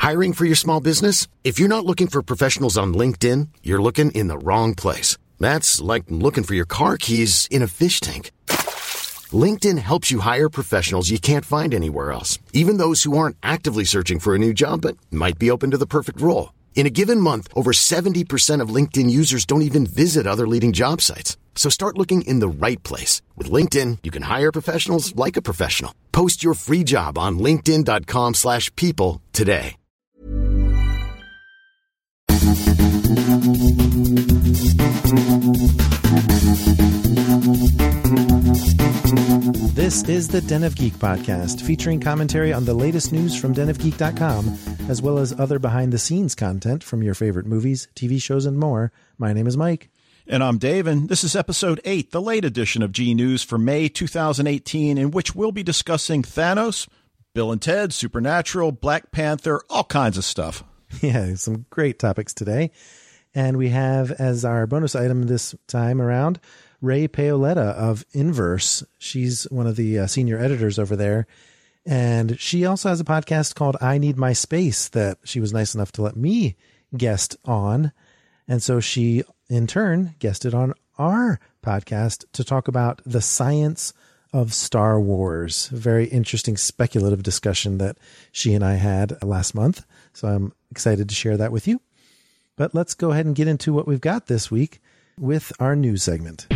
Hiring for your small business? If you're not looking for professionals on LinkedIn, you're looking in the wrong place. That's like looking for your car keys in a fish tank. LinkedIn helps you hire professionals you can't find anywhere else, even those who aren't actively searching for a new job but might be open to the perfect role. In a given month, over 70% of LinkedIn users don't even visit other leading job sites. So start looking in the right place. With LinkedIn, you can hire professionals like a professional. Post your free job on linkedin.com/people today. This is the Den of Geek podcast, featuring commentary on the latest news from denofgeek.com, as well as other behind-the-scenes content from your favorite movies, TV shows, and more. My name is Mike. And I'm Dave, and this is episode 8, the late edition of G News for May 2018, in which we'll be discussing Thanos, Bill and Ted, Supernatural, Black Panther, all kinds of stuff. Yeah, some great topics today. And we have, as our bonus item this time around, Ray Paoletta of Inverse. She's one of the senior editors over there. And she also has a podcast called I Need My Space that she was nice enough to let me guest on. And so she, in turn, guested on our podcast to talk about the science of Star Wars. A very interesting speculative discussion that she and I had last month. So I'm excited to share that with you. But let's go ahead and get into what we've got this week with our news segment.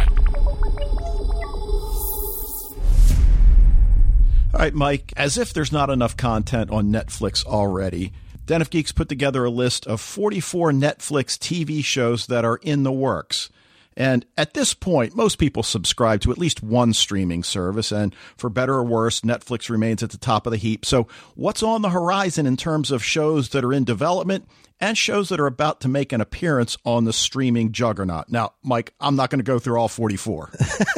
All right, Mike, as if there's not enough content on Netflix already, Den of Geeks put together a list of 44 Netflix TV shows that are in the works. And at this point, most people subscribe to at least one streaming service, and for better or worse, Netflix remains at the top of the heap. So what's on the horizon in terms of shows that are in development and shows that are about to make an appearance on the streaming juggernaut? Now, Mike, I'm not going to go through all 44.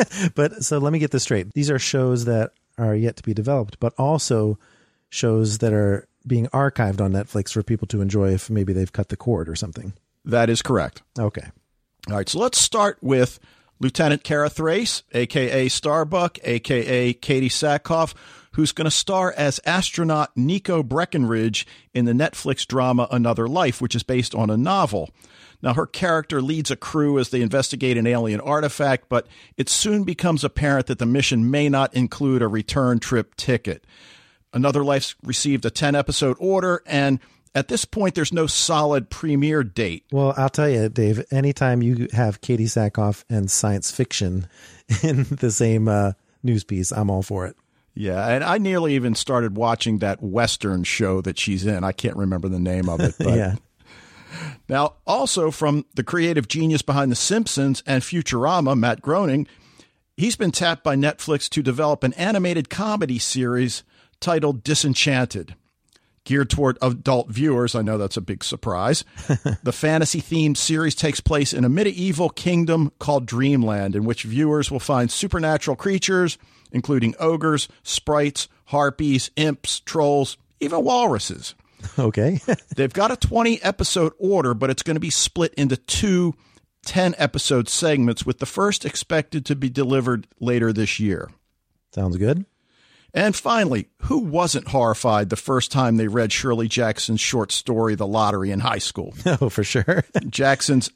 But so let me get this straight. These are shows that are yet to be developed, but also shows that are being archived on Netflix for people to enjoy if maybe they've cut the cord or something. That is correct. Okay. All right, so let's start with Lieutenant Kara Thrace, a.k.a. Starbuck, a.k.a. Katie Sackhoff, who's going to star as astronaut Nico Breckenridge in the Netflix drama Another Life, which is based on a novel. Now, her character leads a crew as they investigate an alien artifact, but it soon becomes apparent that the mission may not include a return trip ticket. Another Life received a 10-episode order, and at this point, there's no solid premiere date. Well, I'll tell you, Dave, anytime you have Katie Sackhoff and science fiction in the same news piece, I'm all for it. Yeah, and I nearly even started watching that Western show that she's in. I can't remember the name of it. But yeah. Now, also from the creative genius behind The Simpsons and Futurama, Matt Groening, he's been tapped by Netflix to develop an animated comedy series titled Disenchanted. Geared toward adult viewers, I know that's a big surprise. The fantasy-themed series takes place in a medieval kingdom called Dreamland, in which viewers will find supernatural creatures, including ogres, sprites, harpies, imps, trolls, even walruses. Okay. They've got a 20-episode order, but it's going to be split into two 10-episode segments, with the first expected to be delivered later this year. Sounds good. And finally, who wasn't horrified the first time they read Shirley Jackson's short story, The Lottery, in high school? Oh, for sure. Jackson's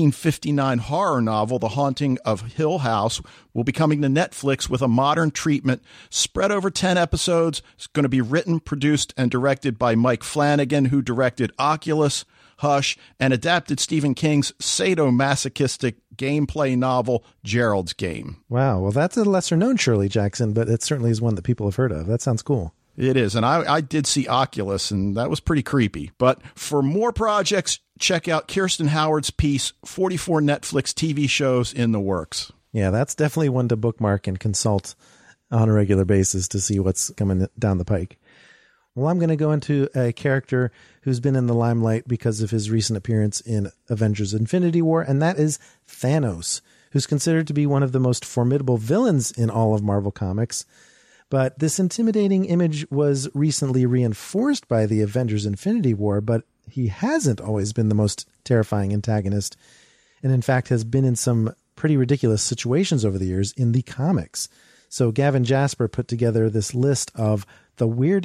1959 horror novel, The Haunting of Hill House, will be coming to Netflix with a modern treatment spread over 10 episodes. It's going to be written, produced, and directed by Mike Flanagan, who directed Oculus, Hush, and adapted Stephen King's sadomasochistic gameplay novel, Gerald's Game. Wow. Well, that's a lesser-known Shirley Jackson, but it certainly is one that people have heard of. That sounds cool. It is, and I did see Oculus, and that was pretty creepy. But for more projects, check out Kirsten Howard's piece, 44 Netflix TV shows in the works. Yeah, that's definitely one to bookmark and consult on a regular basis to see what's coming down the pike. Well, I'm going to go into a character who's been in the limelight because of his recent appearance in Avengers Infinity War, and that is Thanos, who's considered to be one of the most formidable villains in all of Marvel Comics. But this intimidating image was recently reinforced by the Avengers Infinity War, but he hasn't always been the most terrifying antagonist, and in fact has been in some pretty ridiculous situations over the years in the comics. So Gavin Jasper put together this list of the weirdest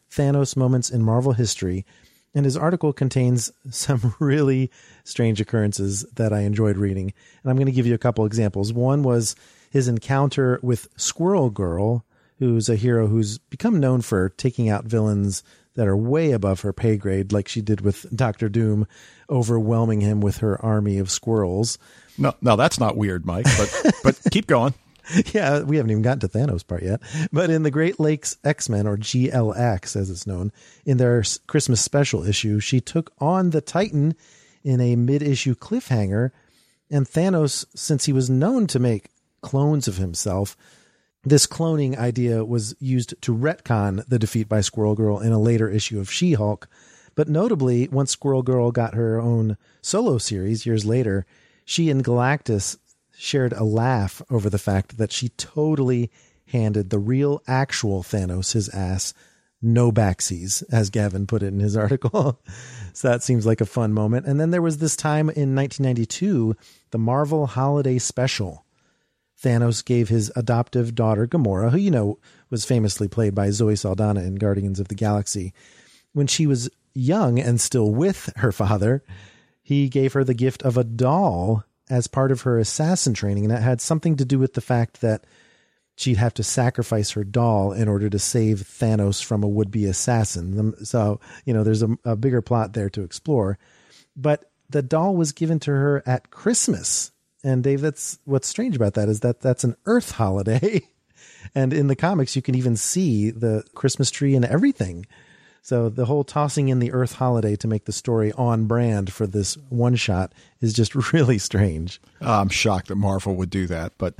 Thanos moments in Marvel history. And his article contains some really strange occurrences that I enjoyed reading. And I'm going to give you a couple examples. One was his encounter with Squirrel Girl, who's a hero who's become known for taking out villains that are way above her pay grade, like she did with Dr. Doom, overwhelming him with her army of squirrels. No, that's not weird, Mike, but keep going. Yeah, we haven't even gotten to Thanos part yet. But in the Great Lakes X-Men, or GLX as it's known, in their Christmas special issue, she took on the Titan in a mid-issue cliffhanger. And Thanos, since he was known to make clones of himself, this cloning idea was used to retcon the defeat by Squirrel Girl in a later issue of She-Hulk. But notably, once Squirrel Girl got her own solo series years later, she and Galactus shared a laugh over the fact that she totally handed the real actual Thanos his ass, no backsies, as Gavin put it in his article. So that seems like a fun moment. And then there was this time in 1992, the Marvel Holiday Special. Thanos gave his adoptive daughter, Gamora, who, was famously played by Zoe Saldana in Guardians of the Galaxy. When she was young and still with her father, he gave her the gift of a doll as part of her assassin training. And that had something to do with the fact that she'd have to sacrifice her doll in order to save Thanos from a would-be assassin. So, there's a bigger plot there to explore. But the doll was given to her at Christmas. And Dave, that's what's strange about that is that that's an Earth holiday. And in the comics, you can even see the Christmas tree and everything. So the whole tossing in the Earth holiday to make the story on brand for this one shot is just really strange. I'm shocked that Marvel would do that, but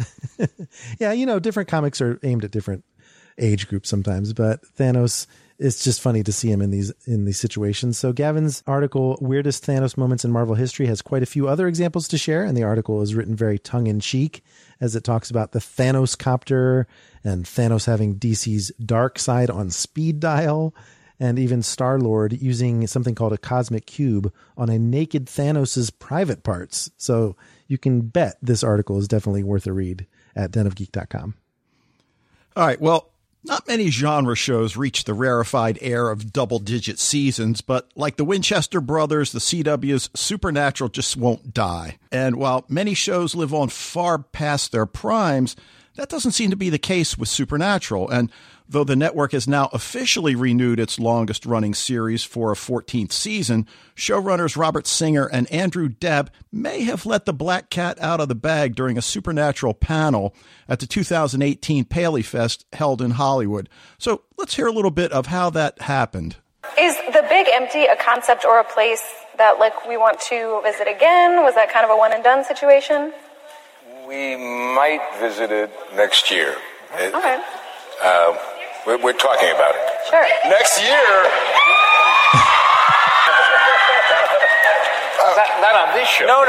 yeah, different comics are aimed at different age groups sometimes, but Thanos, it's just funny to see him in these situations. So Gavin's article, Weirdest Thanos Moments in Marvel History, has quite a few other examples to share, and the article is written very tongue-in-cheek as it talks about the Thanos copter and Thanos having DC's dark side on speed dial, and even Star-Lord using something called a cosmic cube on a naked Thanos' private parts. So you can bet this article is definitely worth a read at denofgeek.com. All right, well, not many genre shows reach the rarefied air of double-digit seasons, but like the Winchester Brothers, the CW's Supernatural just won't die. And while many shows live on far past their primes, that doesn't seem to be the case with Supernatural. And though the network has now officially renewed its longest-running series for a 14th season, showrunners Robert Singer and Andrew Debb may have let the black cat out of the bag during a Supernatural panel at the 2018 Paley Fest held in Hollywood. So let's hear a little bit of how that happened. Is the Big Empty a concept or a place that, we want to visit again? Was that kind of a one-and-done situation? We might visit it next year. Okay. We're talking about it. Sure. Next year. Not on this show. No.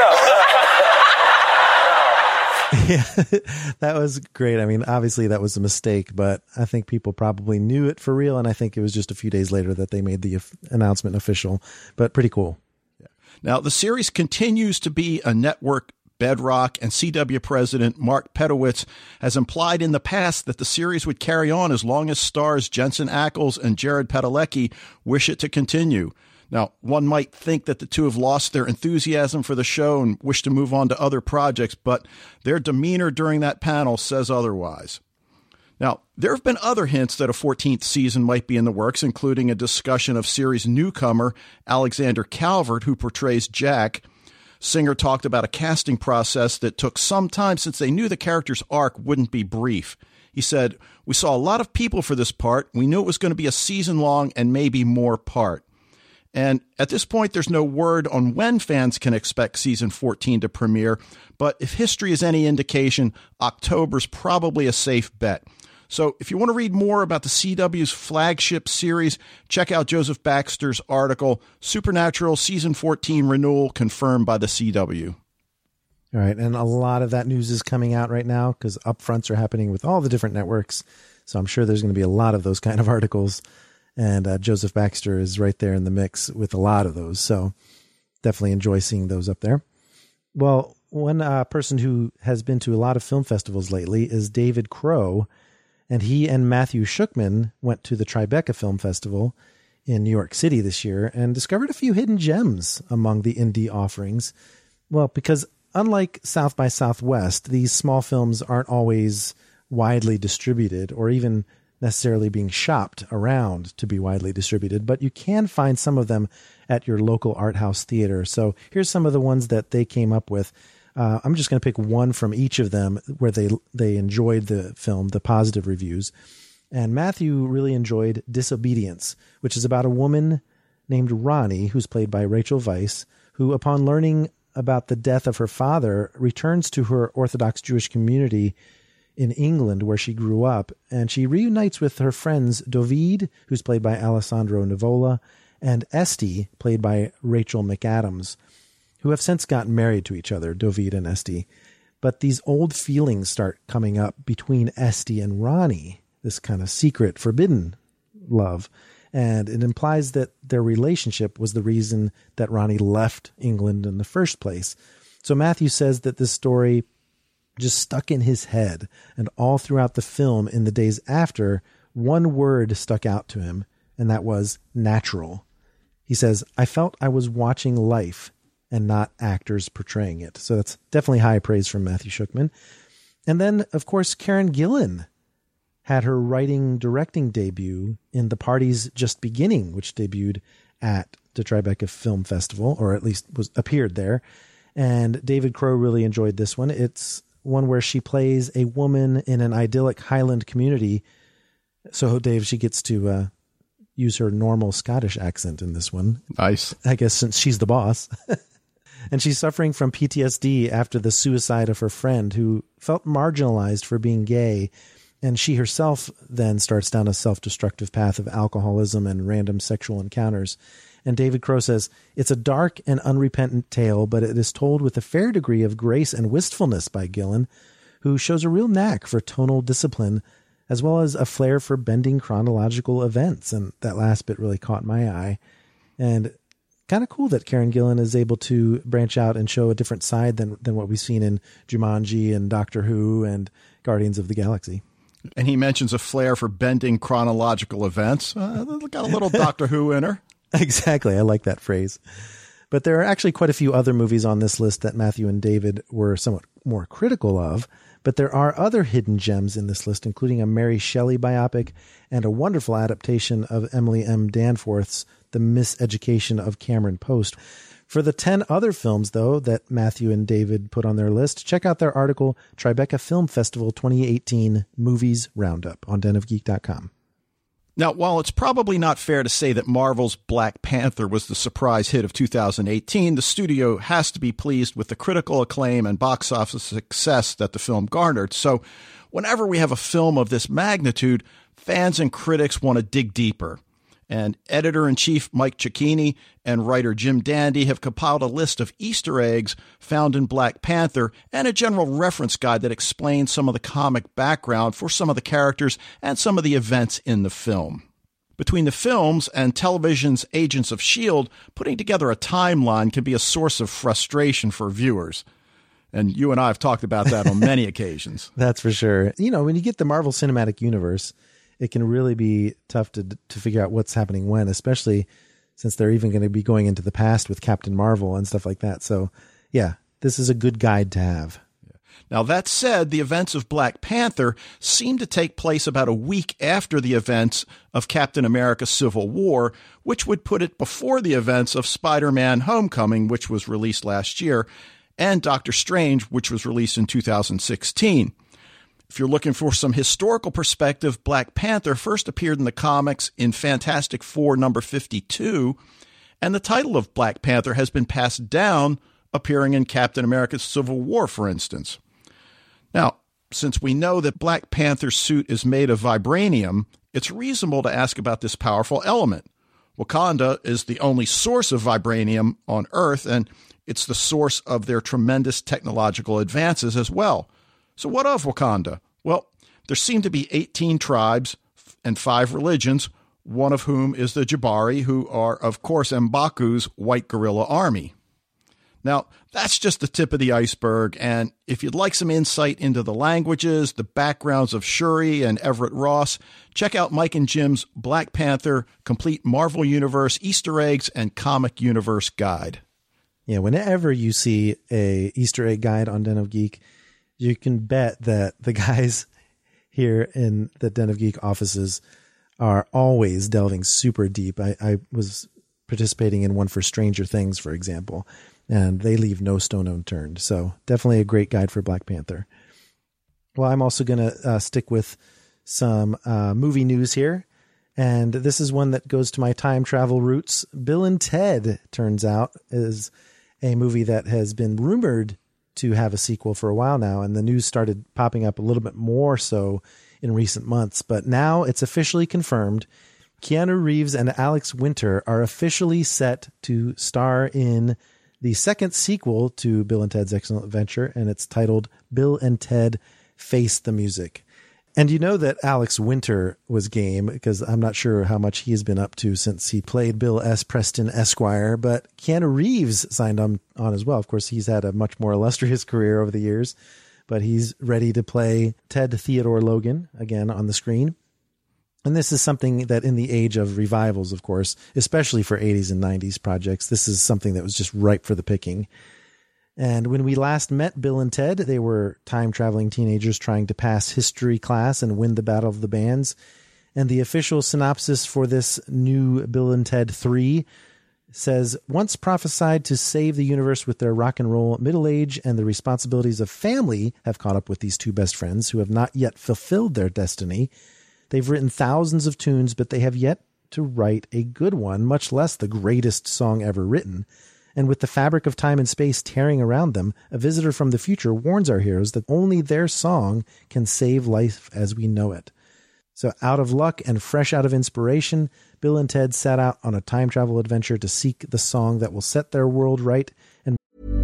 Yeah, that was great. I mean, obviously that was a mistake, but I think people probably knew it for real. And I think it was just a few days later that they made the announcement official, but pretty cool. Yeah. Now, the series continues to be a network bedrock, and CW president Mark Pedowitz has implied in the past that the series would carry on as long as stars Jensen Ackles and Jared Padalecki wish it to continue. Now, one might think that the two have lost their enthusiasm for the show and wish to move on to other projects, but their demeanor during that panel says otherwise. Now, there have been other hints that a 14th season might be in the works, including a discussion of series newcomer Alexander Calvert, who portrays Jack. Singer talked about a casting process that took some time since they knew the character's arc wouldn't be brief. He said, "We saw a lot of people for this part. We knew it was going to be a season long and maybe more part." And at this point, there's no word on when fans can expect season 14 to premiere. But if history is any indication, October's probably a safe bet. So if you want to read more about the CW's flagship series, check out Joseph Baxter's article, Supernatural Season 14 Renewal Confirmed by the CW. All right. And a lot of that news is coming out right now because upfronts are happening with all the different networks. So I'm sure there's going to be a lot of those kind of articles. And Joseph Baxter is right there in the mix with a lot of those. So definitely enjoy seeing those up there. Well, one person who has been to a lot of film festivals lately is David Crow. And he and Matthew Shookman went to the Tribeca Film Festival in New York City this year and discovered a few hidden gems among the indie offerings. Well, because unlike South by Southwest, these small films aren't always widely distributed or even necessarily being shopped around to be widely distributed, but you can find some of them at your local art house theater. So here's some of the ones that they came up with. I'm just going to pick one from each of them where they enjoyed the film, the positive reviews. And Matthew really enjoyed Disobedience, which is about a woman named Ronnie, who's played by Rachel Weisz, who upon learning about the death of her father returns to her Orthodox Jewish community in England where she grew up, and she reunites with her friends Dovid, who's played by Alessandro Nivola, and Esty, played by Rachel McAdams, who have since gotten married to each other, Dovid and Esty. But these old feelings start coming up between Esty and Ronnie, this kind of secret, forbidden love. And it implies that their relationship was the reason that Ronnie left England in the first place. So Matthew says that this story just stuck in his head, and all throughout the film in the days after, one word stuck out to him, and that was natural. He says, I felt I was watching life and not actors portraying it. So that's definitely high praise from Matthew Shookman. And then, of course, Karen Gillan had her writing-directing debut in The Party's Just Beginning, which debuted at the Tribeca Film Festival, or at least appeared there. And David Crow really enjoyed this one. It's one where she plays a woman in an idyllic Highland community. So, Dave, she gets to use her normal Scottish accent in this one. Nice. I guess since she's the boss. And she's suffering from PTSD after the suicide of her friend who felt marginalized for being gay. And she herself then starts down a self-destructive path of alcoholism and random sexual encounters. And David Crow says, it's a dark and unrepentant tale, but it is told with a fair degree of grace and wistfulness by Gillan, who shows a real knack for tonal discipline, as well as a flair for bending chronological events. And that last bit really caught my eye. And kind of cool that Karen Gillan is able to branch out and show a different side than what we've seen in Jumanji and Doctor Who and Guardians of the Galaxy. And he mentions a flair for bending chronological events. Got a little Doctor Who in her. Exactly. I like that phrase. But there are actually quite a few other movies on this list that Matthew and David were somewhat more critical of. But there are other hidden gems in this list, including a Mary Shelley biopic and a wonderful adaptation of Emily M. Danforth's The Miseducation of Cameron Post. For the 10 other films, though, that Matthew and David put on their list, check out their article, Tribeca Film Festival 2018 Movies Roundup on denofgeek.com. Now, while it's probably not fair to say that Marvel's Black Panther was the surprise hit of 2018, the studio has to be pleased with the critical acclaim and box office success that the film garnered. So whenever we have a film of this magnitude, fans and critics want to dig deeper. And editor-in-chief Mike Cicchini and writer Jim Dandy have compiled a list of Easter eggs found in Black Panther and a general reference guide that explains some of the comic background for some of the characters and some of the events in the film. Between the films and television's Agents of S.H.I.E.L.D., putting together a timeline can be a source of frustration for viewers. And you and I have talked about that on many occasions. That's for sure. You know, when you get the Marvel Cinematic Universe, it can really be tough to figure out what's happening when, especially since they're even going to be going into the past with Captain Marvel and stuff like that. So, yeah, this is a good guide to have. Now, that said, the events of Black Panther seem to take place about a week after the events of Captain America Civil War, which would put it before the events of Spider-Man Homecoming, which was released last year, and Doctor Strange, which was released in 2016. If you're looking for some historical perspective, Black Panther first appeared in the comics in Fantastic Four number 52, and the title of Black Panther has been passed down, appearing in Captain America Civil War, for instance. Now, since we know that Black Panther's suit is made of vibranium, it's reasonable to ask about this powerful element. Wakanda is the only source of vibranium on Earth, and it's the source of their tremendous technological advances as well. So what of Wakanda? Well, there seem to be 18 tribes and 5 religions, one of whom is the Jabari, who are, of course, M'Baku's white guerrilla army. Now, that's just the tip of the iceberg, and if you'd like some insight into the languages, the backgrounds of Shuri and Everett Ross, check out Mike and Jim's Black Panther Complete Marvel Universe Easter Eggs and Comic Universe Guide. Yeah, whenever you see a Easter egg guide on Den of Geek, you can bet that the guys here in the Den of Geek offices are always delving super deep. I was participating in one for Stranger Things, for example, and they leave no stone unturned. So definitely a great guide for Black Panther. Well, I'm also going to stick with some movie news here. And this is one that goes to my time travel roots. Bill and Ted, turns out, is a movie that has been rumored to have a sequel for a while now. And the news started popping up a little bit more so in recent months. But now it's officially confirmed. Keanu Reeves and Alex Winter are officially set to star in the second sequel to Bill and Ted's Excellent Adventure, and it's titled Bill and Ted Face the Music. And you know that Alex Winter was game, because I'm not sure how much he's been up to since he played Bill S. Preston Esquire, but Keanu Reeves signed on as well. Of course, he's had a much more illustrious career over the years, but he's ready to play Ted Theodore Logan again on the screen. And this is something that in the age of revivals, of course, especially for 80s and 90s projects, this is something that was just ripe for the picking. And when we last met Bill and Ted, they were time-traveling teenagers trying to pass history class and win the Battle of the Bands. And the official synopsis for this new Bill and Ted 3 says, once prophesied to save the universe with their rock and roll middle age and the responsibilities of family have caught up with these two best friends who have not yet fulfilled their destiny. They've written thousands of tunes, but they have yet to write a good one, much less the greatest song ever written. And with the fabric of time and space tearing around them, a visitor from the future warns our heroes that only their song can save life as we know it. So out of luck and fresh out of inspiration, Bill and Ted set out on a time travel adventure to seek the song that will set their world right. And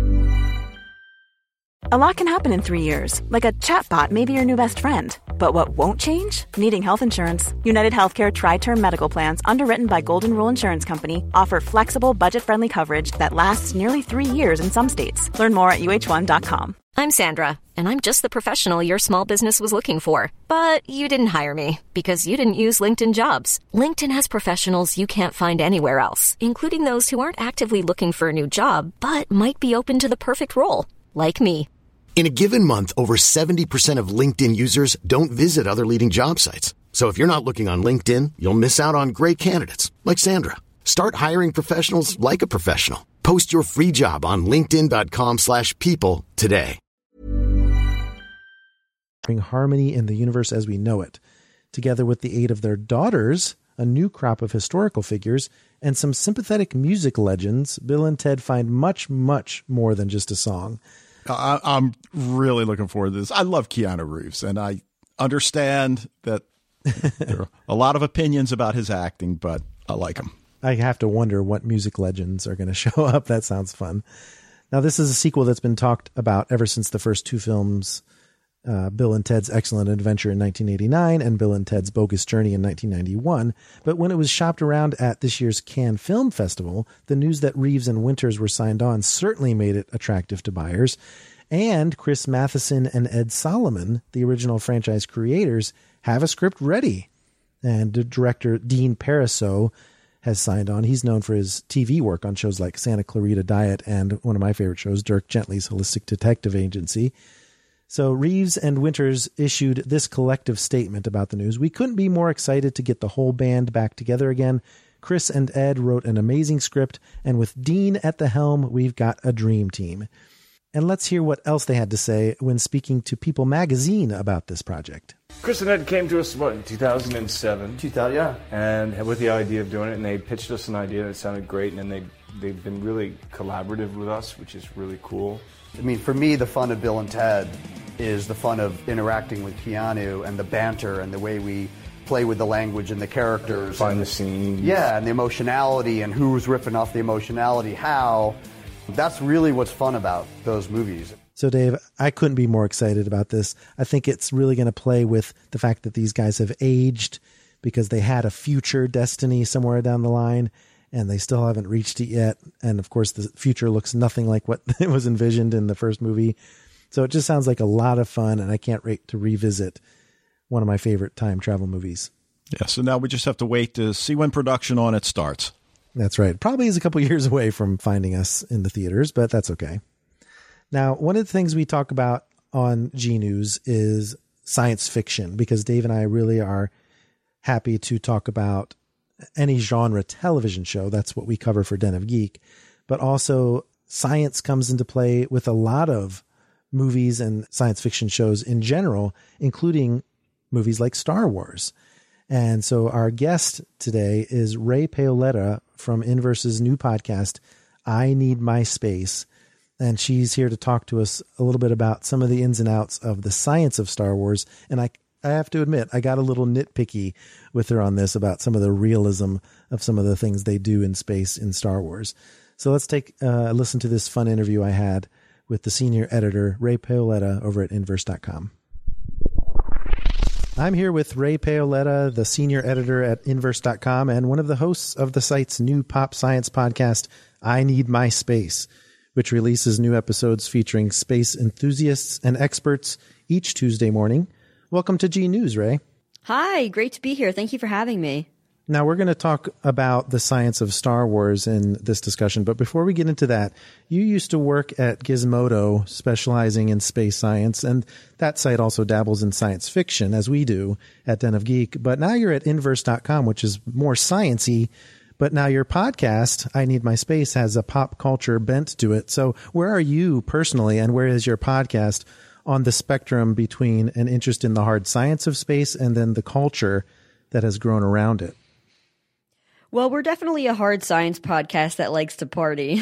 a lot can happen in 3 years, like a chatbot may be your new best friend. But what won't change? Needing health insurance. United Healthcare Tri-Term Medical Plans, underwritten by Golden Rule Insurance Company, offer flexible, budget-friendly coverage that lasts nearly 3 years in some states. Learn more at UH1.com. I'm Sandra, and I'm just the professional your small business was looking for. But you didn't hire me, because you didn't use LinkedIn Jobs. LinkedIn has professionals you can't find anywhere else, including those who aren't actively looking for a new job, but might be open to the perfect role, like me. In a given month, over 70% of LinkedIn users don't visit other leading job sites. So if you're not looking on LinkedIn, you'll miss out on great candidates like Sandra. Start hiring professionals like a professional. Post your free job on linkedin.com/people today. Bring harmony in the universe as we know it. Together with the aid of their daughters, a new crop of historical figures, and some sympathetic music legends, Bill and Ted find much, much more than just a song. I'm really looking forward to this. I love Keanu Reeves, and I understand that there are a lot of opinions about his acting, but I like him. I have to wonder what music legends are going to show up. That sounds fun. Now, this is a sequel that's been talked about ever since the first two films, Bill and Ted's Excellent Adventure in 1989 and Bill and Ted's Bogus Journey in 1991. But when it was shopped around at this year's Cannes Film Festival, the news that Reeves and Winters were signed on certainly made it attractive to buyers. And Chris Matheson and Ed Solomon, the original franchise creators, have a script ready. And director Dean Parisot has signed on. He's known for his TV work on shows like Santa Clarita Diet and one of my favorite shows, Dirk Gently's Holistic Detective Agency. So Reeves and Winters issued this collective statement about the news. We couldn't be more excited to get the whole band back together again. Chris and Ed wrote an amazing script, and with Dean at the helm, we've got a dream team. And let's hear what else they had to say when speaking to People magazine about this project. Chris and Ed came to us, in 2007? Yeah. And with the idea of doing it, and they pitched us an idea that sounded great, and then they've been really collaborative with us, which is really cool. I mean, for me, the fun of Bill and Ted is the fun of interacting with Keanu and the banter and the way we play with the language and the characters. Find the scenes. Yeah, and the emotionality and who's ripping off the emotionality, how. That's really what's fun about those movies. So, Dave, I couldn't be more excited about this. I think it's really going to play with the fact that these guys have aged because they had a future destiny somewhere down the line. and they still haven't reached it yet. And of course, the future looks nothing like what it was envisioned in the first movie. So it just sounds like a lot of fun, and I can't wait to revisit one of my favorite time travel movies. Yeah, so now we just have to wait to see when production on it starts. That's right. Probably is a couple years away from finding us in the theaters, but that's okay. Now, one of the things we talk about on G News is science fiction, because Dave and I really are happy to talk about any genre television show. That's what we cover for Den of Geek. But also science comes into play with a lot of movies and science fiction shows in general, including movies like Star Wars. And so our guest today is Ray Paoletta from Inverse's new podcast, I Need My Space. And she's here to talk to us a little bit about some of the ins and outs of the science of Star Wars. And I have to admit, I got a little nitpicky with her on this about some of the realism of some of the things they do in space in Star Wars. So let's take a listen to this fun interview I had with the senior editor, Ray Paoletta, over at Inverse.com. I'm here with Ray Paoletta, the senior editor at Inverse.com and one of the hosts of the site's new pop science podcast, I Need My Space, which releases new episodes featuring space enthusiasts and experts each Tuesday morning. Welcome to G News, Ray. Hi, great to be here. Thank you for having me. Now, we're going to talk about the science of Star Wars in this discussion, but before we get into that, you used to work at Gizmodo, specializing in space science, and that site also dabbles in science fiction, as we do at Den of Geek, but now you're at Inverse.com, which is more science-y, but now your podcast, I Need My Space, has a pop culture bent to it. So where are you personally, and where is your podcast on the spectrum between an interest in the hard science of space and then the culture that has grown around it? Well, we're definitely a hard science podcast that likes to party.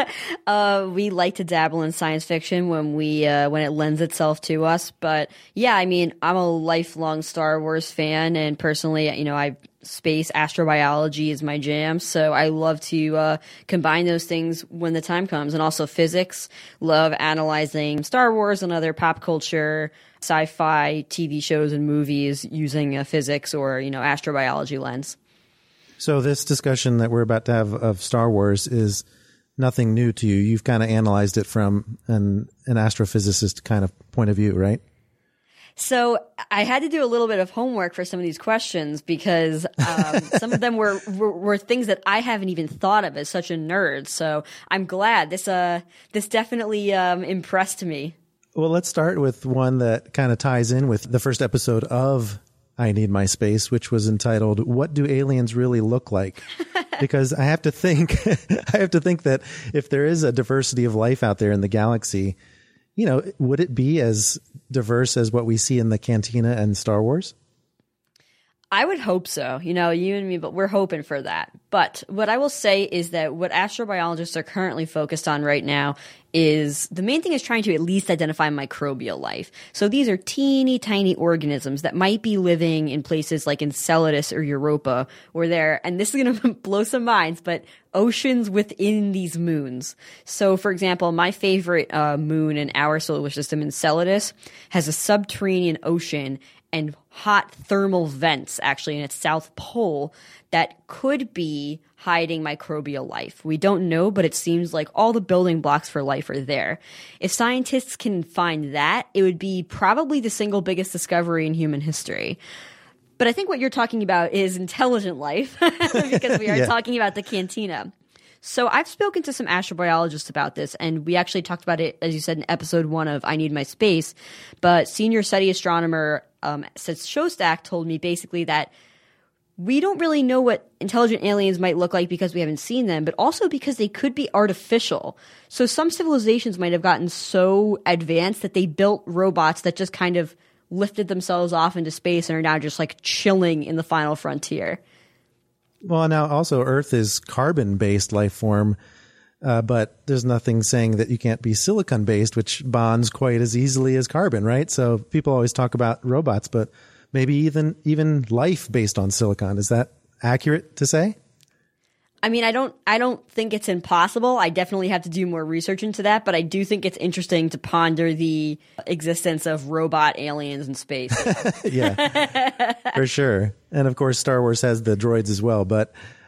We like to dabble in science fiction when it lends itself to us. But yeah, I mean, I'm a lifelong Star Wars fan, and personally, space astrobiology is my jam. So I love to combine those things when the time comes, and also physics. Love analyzing Star Wars and other pop culture, sci-fi TV shows and movies using a physics or astrobiology lens. So this discussion that we're about to have of Star Wars is nothing new to you. You've kind of analyzed it from an astrophysicist kind of point of view, right? So I had to do a little bit of homework for some of these questions because some of them were things that I haven't even thought of as such a nerd. So I'm glad this definitely impressed me. Well, let's start with one that kind of ties in with the first episode of I Need My Space, which was entitled, What Do Aliens Really Look Like? Because I have to think that if there is a diversity of life out there in the galaxy, would it be as diverse as what we see in the Cantina and Star Wars? I would hope so. You and me, but we're hoping for that. But what I will say is that what astrobiologists are currently focused on right now is the main thing is trying to at least identify microbial life. So these are teeny tiny organisms that might be living in places like Enceladus or Europa, or and this is going to blow some minds, but oceans within these moons. So for example, my favorite moon in our solar system, Enceladus, has a subterranean ocean and hot thermal vents actually in its south pole that could be hiding microbial life. We don't know, but it seems like all the building blocks for life are there. If scientists can find that, it would be probably the single biggest discovery in human history. But I think what you're talking about is intelligent life because we are talking about the Cantina. So I've spoken to some astrobiologists about this, and we actually talked about it, as you said, in episode 1 of I Need My Space. But senior SETI astronomer Seth Shostak told me basically that we don't really know what intelligent aliens might look like because we haven't seen them, but also because they could be artificial. So some civilizations might have gotten so advanced that they built robots that just kind of lifted themselves off into space and are now just like chilling in the final frontier. Well, now also Earth is carbon-based life form, but there's nothing saying that you can't be silicon-based, which bonds quite as easily as carbon, right? So people always talk about robots, but maybe even life based on silicon. Is that accurate to say? I mean, I don't think it's impossible. I definitely have to do more research into that, but I do think it's interesting to ponder the existence of robot aliens in space. Yeah, for sure. And of course, Star Wars has the droids as well. But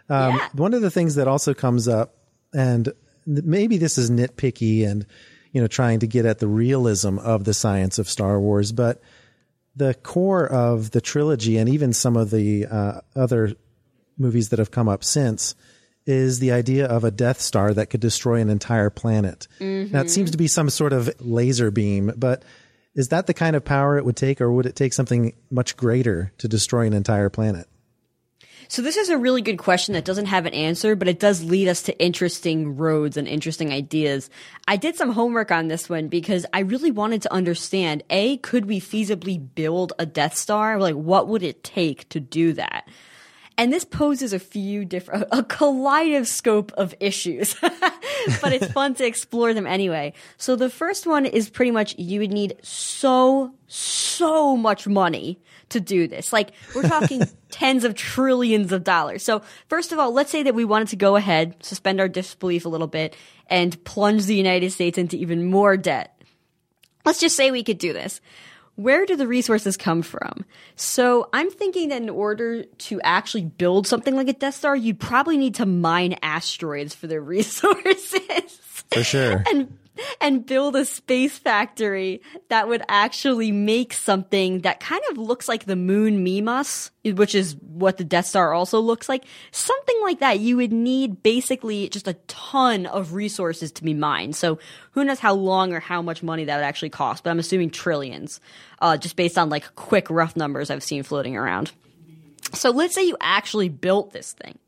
One of the things that also comes up, and maybe this is nitpicky and, trying to get at the realism of the science of Star Wars, but the core of the trilogy and even some of the other movies that have come up since is the idea of a Death Star that could destroy an entire planet. Mm-hmm. Now, it seems to be some sort of laser beam, but is that the kind of power it would take, or would it take something much greater to destroy an entire planet? So this is a really good question that doesn't have an answer, but it does lead us to interesting roads and interesting ideas. I did some homework on this one because I really wanted to understand, A, could we feasibly build a Death Star? Like, what would it take to do that? And this poses a kaleidoscope of issues, but it's fun to explore them anyway. So the first one is pretty much you would need so much money to do this. Like, we're talking tens of trillions of dollars. So first of all, let's say that we wanted to go ahead, suspend our disbelief a little bit, and plunge the United States into even more debt. Let's just say we could do this. Where do the resources come from? So I'm thinking that in order to actually build something like a Death Star, you'd probably need to mine asteroids for their resources. For sure. And build a space factory that would actually make something that kind of looks like the moon Mimas, which is what the Death Star also looks like. Something like that. You would need basically just a ton of resources to be mined. So who knows how long or how much money that would actually cost, but I'm assuming trillions, just based on like quick rough numbers I've seen floating around. So let's say you actually built this thing.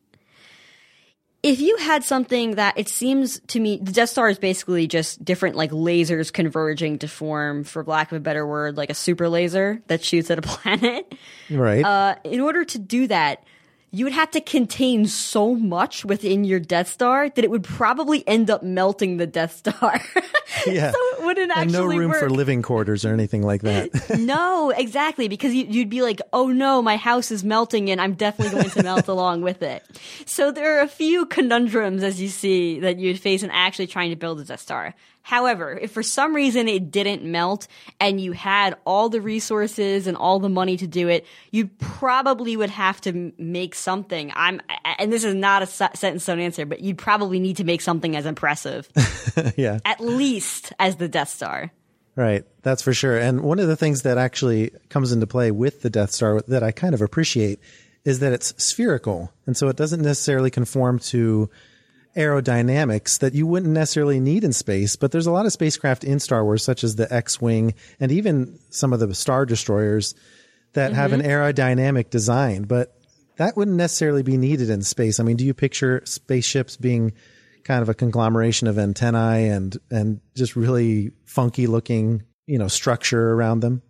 If you had something that it seems to me, the Death Star is basically just different like lasers converging to form, for lack of a better word, like a super laser that shoots at a planet. Right. In order to do that, you would have to contain so much within your Death Star that it would probably end up melting the Death Star. Yeah. So it wouldn't actually work. And no room work for living quarters or anything like that. No, exactly. Because you'd be like, oh no, my house is melting and I'm definitely going to melt along with it. So there are a few conundrums, as you see, that you'd face in actually trying to build a Death Star. However, if for some reason it didn't melt and you had all the resources and all the money to do it, you probably would have to make something. And this is not a set in stone answer, but you'd probably need to make something as impressive. Yeah. At least as the Death Star. Right. That's for sure. And one of the things that actually comes into play with the Death Star that I kind of appreciate is that it's spherical. And so it doesn't necessarily conform to aerodynamics that you wouldn't necessarily need in space, but there's a lot of spacecraft in Star Wars, such as the X-Wing and even some of the Star Destroyers that have an aerodynamic design, but that wouldn't necessarily be needed in space. I mean, do you picture spaceships being kind of a conglomeration of antennae and just really funky looking, structure around them?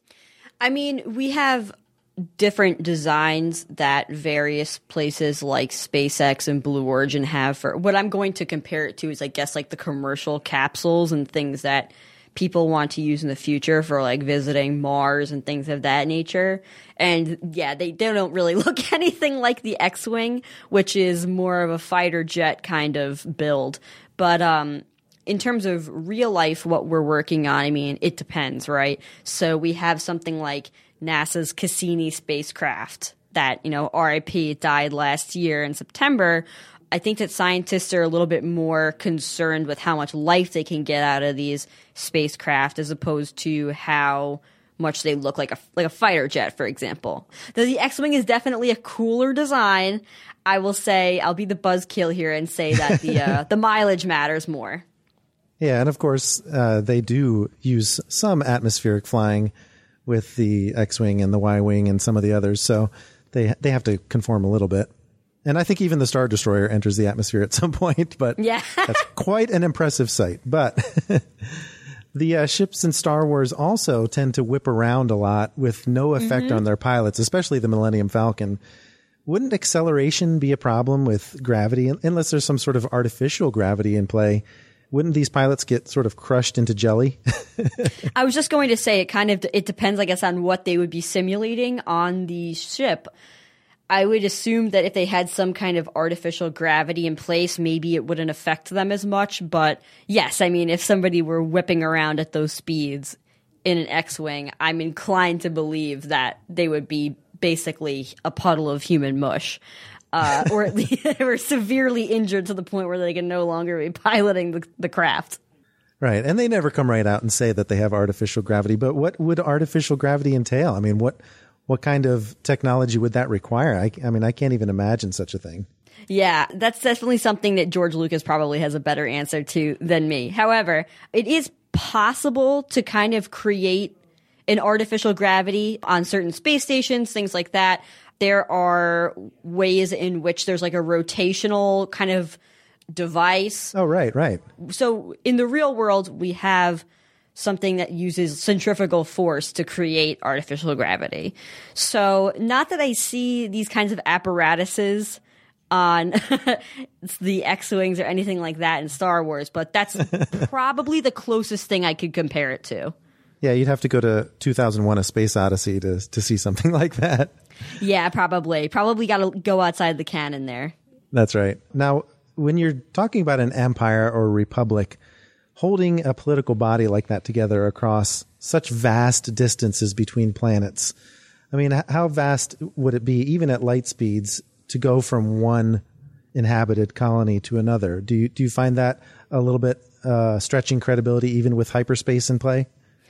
I mean, we have different designs that various places like SpaceX and Blue Origin have. For what I'm going to compare it to is, I guess, like the commercial capsules and things that people want to use in the future for like visiting Mars and things of that nature. And yeah, they don't really look anything like the X-Wing, which is more of a fighter jet kind of build. But in terms of real life, what we're working on, I mean, it depends, right? So we have something like NASA's Cassini spacecraft that, RIP, died last year in September. I think that scientists are a little bit more concerned with how much life they can get out of these spacecraft as opposed to how much they look like a fighter jet, for example. The X-Wing is definitely a cooler design. I will say, I'll be the buzzkill here and say that the mileage matters more. Yeah, and of course, they do use some atmospheric flying with the X-Wing and the Y-Wing and some of the others, so they have to conform a little bit. And I think even the Star Destroyer enters the atmosphere at some point, but yeah. That's quite an impressive sight. But the ships in Star Wars also tend to whip around a lot with no effect on their pilots, especially the Millennium Falcon. Wouldn't acceleration be a problem with gravity, unless there's some sort of artificial gravity in play? Wouldn't these pilots get sort of crushed into jelly? I was just going to say it depends, I guess, on what they would be simulating on the ship. I would assume that if they had some kind of artificial gravity in place, maybe it wouldn't affect them as much. But yes, I mean, if somebody were whipping around at those speeds in an X-Wing, I'm inclined to believe that they would be basically a puddle of human mush. or at least they were severely injured to the point where they can no longer be piloting the craft. Right. And they never come right out and say that they have artificial gravity. But what would artificial gravity entail? I mean, what kind of technology would that require? I mean, I can't even imagine such a thing. Yeah, that's definitely something that George Lucas probably has a better answer to than me. However, it is possible to kind of create an artificial gravity on certain space stations, things like that. There are ways in which there's like a rotational kind of device. Oh, right. So in the real world, we have something that uses centrifugal force to create artificial gravity. So not that I see these kinds of apparatuses on the X-Wings or anything like that in Star Wars, but that's probably the closest thing I could compare it to. Yeah, you'd have to go to 2001: A Space Odyssey to see something like that. Yeah, probably. Probably got to go outside the canon there. That's right. Now, when you're talking about an empire or a republic, holding a political body like that together across such vast distances between planets, I mean, how vast would it be, even at light speeds, to go from one inhabited colony to another? Do you find that a little bit stretching credibility even with hyperspace in play?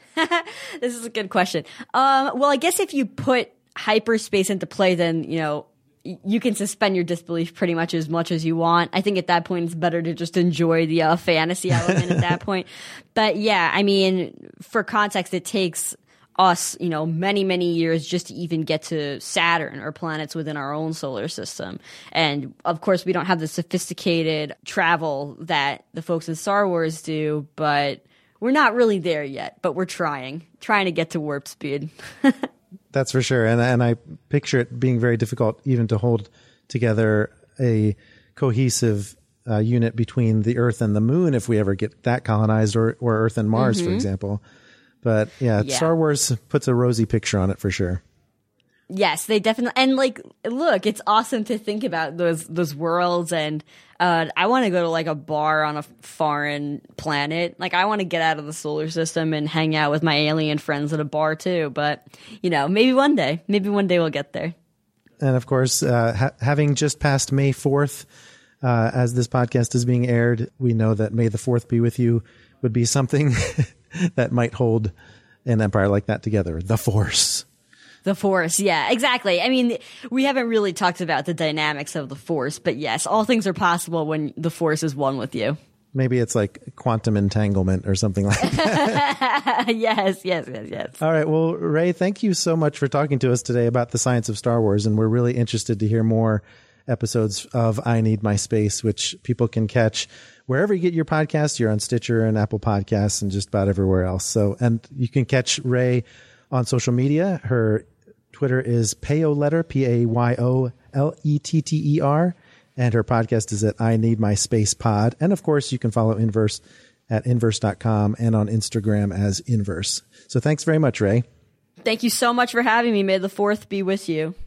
This is a good question. Well, I guess if you put hyperspace into play, then, you can suspend your disbelief pretty much as you want. I think at that point it's better to just enjoy the fantasy element at that point. But yeah, I mean, for context, it takes us, many, many years just to even get to Saturn or planets within our own solar system. And of course, we don't have the sophisticated travel that the folks in Star Wars do, but we're not really there yet, but we're trying to get to warp speed. That's for sure. And I picture it being very difficult even to hold together a cohesive unit between the Earth and the Moon if we ever get that colonized, or Earth and Mars, for example. But yeah, Star Wars puts a rosy picture on it for sure. Yes, they definitely, and look, it's awesome to think about those worlds, and I want to go to like a bar on a foreign planet. Like, I want to get out of the solar system and hang out with my alien friends at a bar too. But maybe one day we'll get there. And of course, having just passed May 4th, as this podcast is being aired, we know that May the 4th be with you would be something that might hold an empire like that together. The Force. The Force, yeah, exactly. I mean, we haven't really talked about the dynamics of the Force, but yes, all things are possible when the Force is one with you. Maybe it's like quantum entanglement or something like that. Yes. All right. Well, Ray, thank you so much for talking to us today about the science of Star Wars. And we're really interested to hear more episodes of I Need My Space, which people can catch wherever you get your podcasts. You're on Stitcher and Apple Podcasts and just about everywhere else. So, and you can catch Ray on social media. Her Twitter is Payoletter, Payolletter, and her podcast is at I Need My Space Pod. And of course, you can follow Inverse at inverse.com and on Instagram as Inverse. So thanks very much, Ray. Thank you so much for having me. May the 4th be with you.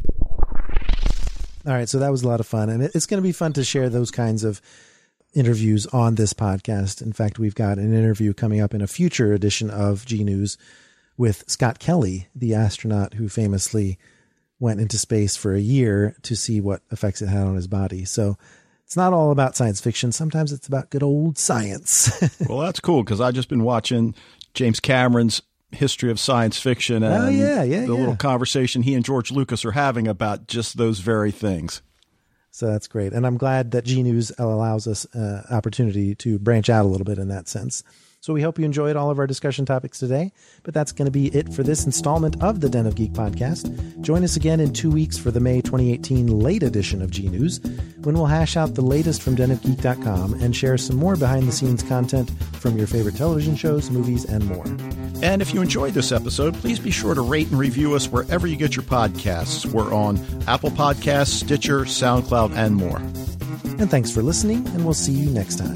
All right, so that was a lot of fun. And it's going to be fun to share those kinds of interviews on this podcast. In fact, we've got an interview coming up in a future edition of G News with Scott Kelly, the astronaut who famously went into space for a year to see what effects it had on his body. So it's not all about science fiction. Sometimes it's about good old science. Well, that's cool, because I've just been watching James Cameron's History of Science Fiction and the little conversation he and George Lucas are having about just those very things. So that's great. And I'm glad that G News allows us an opportunity to branch out a little bit in that sense. So we hope you enjoyed all of our discussion topics today, but that's going to be it for this installment of the Den of Geek podcast. Join us again in 2 weeks for the May 2018 late edition of G News, when we'll hash out the latest from denofgeek.com and share some more behind-the-scenes content from your favorite television shows, movies, and more. And if you enjoyed this episode, please be sure to rate and review us wherever you get your podcasts. We're on Apple Podcasts, Stitcher, SoundCloud, and more. And thanks for listening, and we'll see you next time.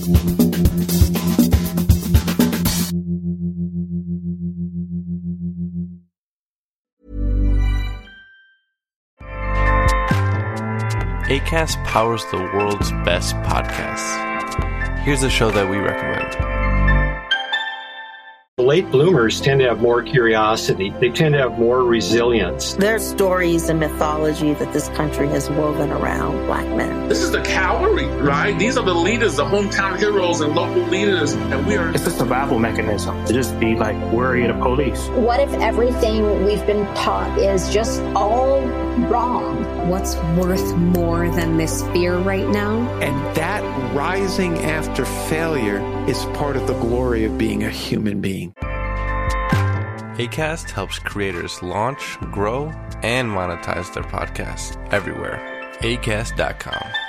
Acast powers the world's best podcasts. Here's a show that we recommend. late bloomers tend to have more curiosity. They tend to have more resilience. There's stories and mythology that this country has woven around Black men. This is the cavalry, right? These are the leaders, the hometown heroes and local leaders, and we are... It's a survival mechanism to just be like worried of police. What if everything we've been taught is just all wrong? What's worth more than this fear right now? And that rising after failure is part of the glory of being a human being. Acast helps creators launch, grow, and monetize their podcasts everywhere. Acast.com.